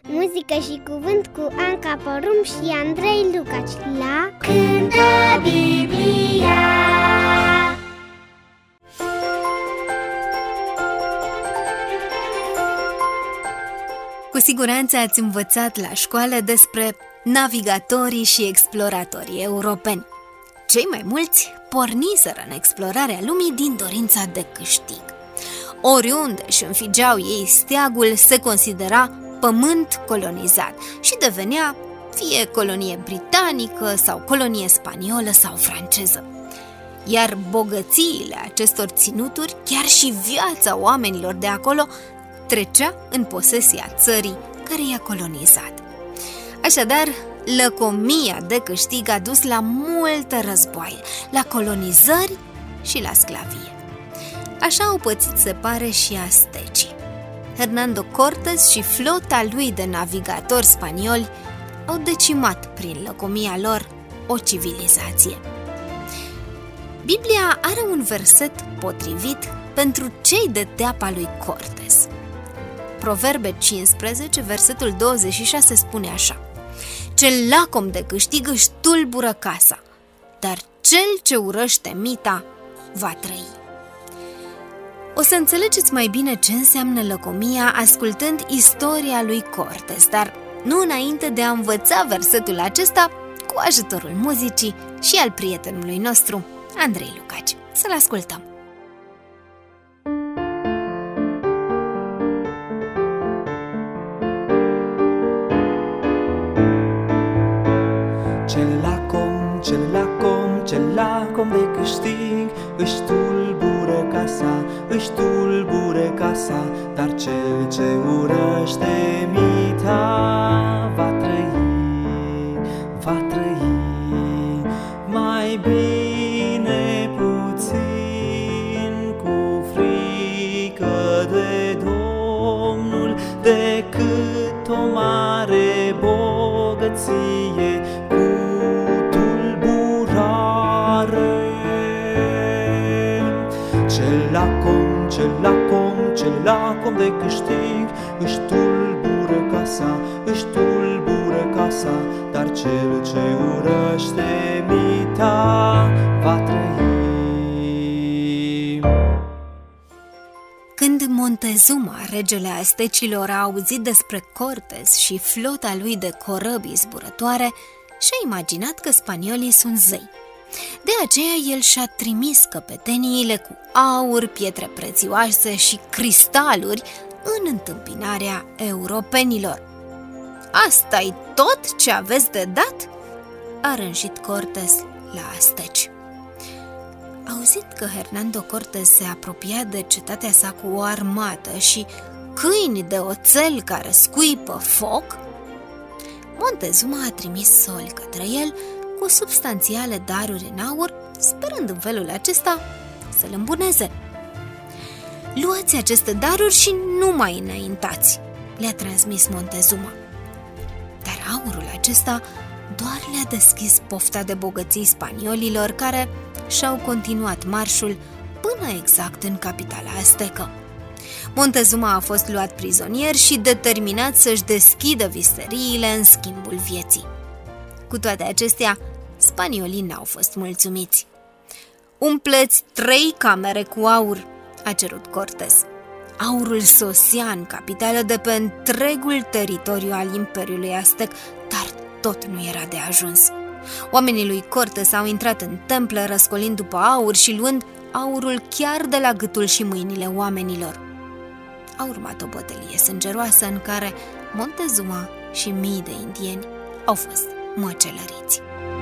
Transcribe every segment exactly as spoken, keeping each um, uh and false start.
Muzică și cuvânt cu Anca Porum și Andrei Lucaci la Cântă Biblia. Cu siguranță ați învățat la școală despre navigatorii și exploratorii europeni. Cei mai mulți porniseră în explorarea lumii din dorința de câștig. Oriunde își înfigeau ei steagul, se considera pământ colonizat și devenea fie colonie britanică sau colonie spaniolă sau franceză. Iar bogățiile acestor ținuturi, chiar și viața oamenilor de acolo, trecea în posesia țării care i-a colonizat. Așadar, lăcomia de câștig a dus la multe războaie, la colonizări și la sclavie. Așa au pățit, se pare, și aztecii. Hernando Cortés și flota lui de navigatori spanioli au decimat prin lăcomia lor o civilizație. Biblia are un verset potrivit pentru cei de teapa lui Cortés. Proverbe cincisprezece, versetul douăzeci și șase spune așa: cel lacom de câștig își tulbură casa, dar cel ce urăște mita va trăi. O să înțelegeți mai bine ce înseamnă lăcomia ascultând istoria lui Cortés, dar nu înainte de a învăța versetul acesta cu ajutorul muzicii și al prietenului nostru, Andrei Lucaci. Să-l ascultăm! Cel lacom, cel lacom, cel lacom de câștig își tulbură casa, își tulbură casa, dar cel ce urăște mita va trăi, va trăi. Mai bine puțin cu frică de Domnul decât o mare bogăție cu tulburare. Cel lacom, cel lacom, cel lacom de câștig își tulbură casa, își tulbură casa, dar cel ce urăște mita va trăi. Când Montezuma, regele aztecilor, a auzit despre Cortés și flota lui de corăbii zburătoare, și-a imaginat că spaniolii sunt zei. De aceea el și-a trimis căpeteniile cu aur, pietre prețioase și cristaluri în întâmpinarea europenilor. Asta-i tot ce aveți de dat? A rânjit Cortés la azteci. Auzit că Hernando Cortés se apropia de cetatea sa cu o armată și câini de oțel care scuipă foc, Montezuma a trimis soli către el cu substanțiale daruri în aur, sperând în felul acesta să-l îmbuneze. Luați aceste daruri și nu mai înaintați, le-a transmis Montezuma. Dar aurul acesta doar le-a deschis pofta de bogății spaniolilor, care și-au continuat marșul până exact în capitala aztecă. Montezuma a fost luat prizonier și determinat să-și deschidă visteriile în schimbul vieții. Cu toate acestea, spaniolii n-au fost mulțumiți. Umpleți trei camere cu aur, a cerut Cortés. Aurul sosea în capitală de pe întregul teritoriu al Imperiului Aztec, dar tot nu era de ajuns. Oamenii lui Cortés au intrat în temple răscolind după aur și luând aurul chiar de la gâtul și mâinile oamenilor. A urmat o bătălie sângeroasă în care Montezuma și mii de indieni au fost măcelăriți.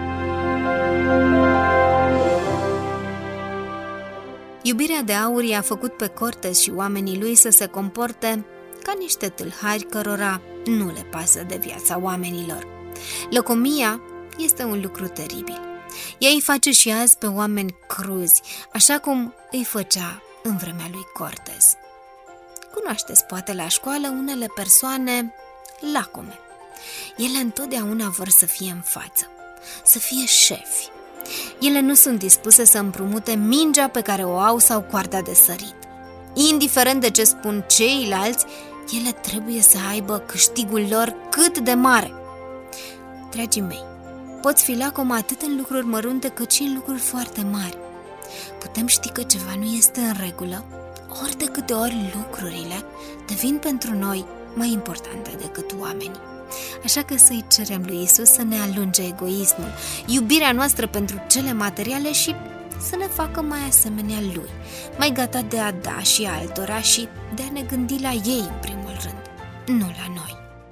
Iubirea de aur i-a făcut pe Cortés și oamenii lui să se comporte ca niște tâlhari cărora nu le pasă de viața oamenilor. Lăcomia este un lucru teribil. Ea îi face și azi pe oameni cruzi, așa cum îi făcea în vremea lui Cortés. Cunoașteți poate la școală unele persoane lacome. Ele întotdeauna vor să fie în față, să fie șefi. Ele nu sunt dispuse să împrumute mingea pe care o au sau coarda de sărit. Indiferent de ce spun ceilalți, ele trebuie să aibă câștigul lor cât de mare. Dragii mei, poți fi lacom atât în lucruri mărunte cât și în lucruri foarte mari. Putem ști că ceva nu este în regulă ori de câte ori lucrurile devin pentru noi mai importante decât oamenii. Așa că să-i cerem lui Iisus să ne alunge egoismul, iubirea noastră pentru cele materiale și să ne facă mai asemenea lui, mai gata de a da și altora și de a ne gândi la ei în primul rând, nu la noi.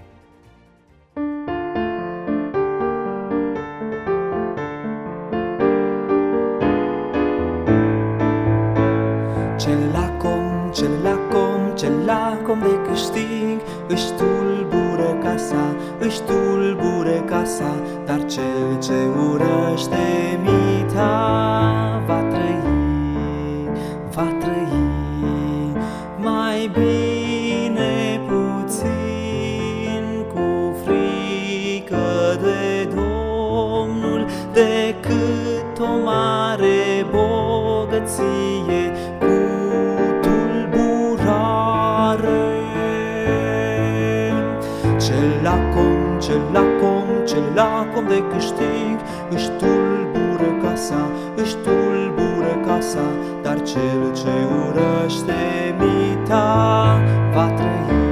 Ce lacom, ce lacom, ce lacom de câștig, își tulbure casa, își tulbure casa, dar cel ce urăște mita va trăi, va trăi mai bine puțin cu frică de Domnul decât o mare bogăție cu tulburare. Ce lacom, ce lacom, ce lacom de câștig, își tulbură casa, își tulbură casa, dar cel ce urăște mita va trăi.